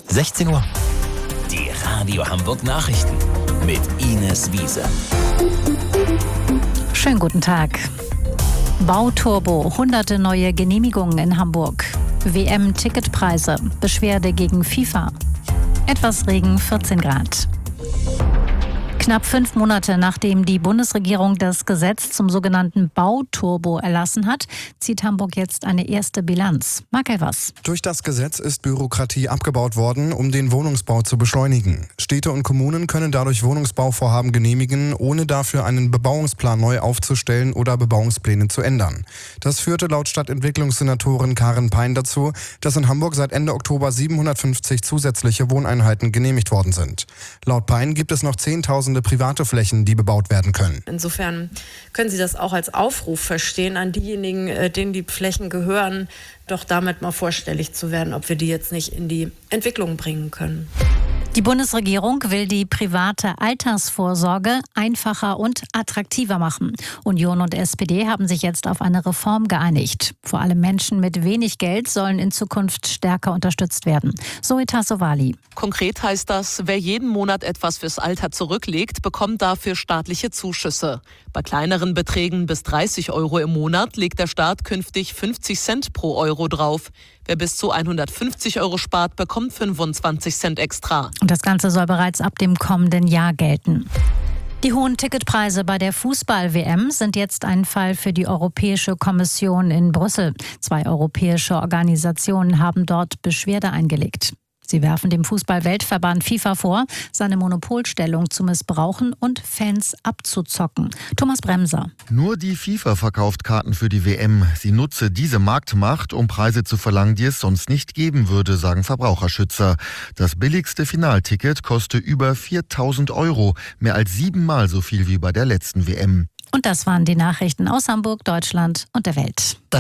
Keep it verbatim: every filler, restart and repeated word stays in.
sechzehn Uhr. Die Radio Hamburg Nachrichten mit Ines Wiese. Schönen guten Tag. Bauturbo, hunderte neue Genehmigungen in Hamburg. W M-Ticketpreise, Beschwerde gegen FIFA. Etwas Regen, vierzehn Grad. Knapp fünf Monate nachdem die Bundesregierung das Gesetz zum sogenannten Bauturbo erlassen hat, zieht Hamburg jetzt eine erste Bilanz. Marc Elvers. Durch das Gesetz ist Bürokratie abgebaut worden, um den Wohnungsbau zu beschleunigen. Städte und Kommunen können dadurch Wohnungsbauvorhaben genehmigen, ohne dafür einen Bebauungsplan neu aufzustellen oder Bebauungspläne zu ändern. Das führte laut Stadtentwicklungssenatorin Karin Pein dazu, dass in Hamburg seit Ende Oktober siebenhundertfünfzig zusätzliche Wohneinheiten genehmigt worden sind. Laut Pein gibt es noch zehntausende private Flächen, die bebaut werden können. Insofern können Sie das auch als Aufruf verstehen an diejenigen, denen die Flächen gehören, doch damit mal vorstellig zu werden, ob wir die jetzt nicht in die Entwicklung bringen können. Die Bundesregierung will die private Altersvorsorge einfacher und attraktiver machen. Union und S P D haben sich jetzt auf eine Reform geeinigt. Vor allem Menschen mit wenig Geld sollen in Zukunft stärker unterstützt werden. Zoe Tassovali. Konkret heißt das, wer jeden Monat etwas fürs Alter zurücklegt, bekommt dafür staatliche Zuschüsse. Bei kleineren Beträgen bis dreißig Euro im Monat legt der Staat künftig fünfzig Cent pro Euro drauf. Wer bis zu hundertfünfzig Euro spart, bekommt fünfundzwanzig Cent extra. Und das Ganze soll bereits ab dem kommenden Jahr gelten. Die hohen Ticketpreise bei der Fußball-W M sind jetzt ein Fall für die Europäische Kommission in Brüssel. Zwei europäische Organisationen haben dort Beschwerde eingelegt. Sie werfen dem Fußball-Weltverband FIFA vor, seine Monopolstellung zu missbrauchen und Fans abzuzocken. Thomas Bremser. Nur die FIFA verkauft Karten für die W M. Sie nutze diese Marktmacht, um Preise zu verlangen, die es sonst nicht geben würde, sagen Verbraucherschützer. Das billigste Finalticket koste über viertausend Euro, mehr als siebenmal so viel wie bei der letzten W M. Und das waren die Nachrichten aus Hamburg, Deutschland und der Welt.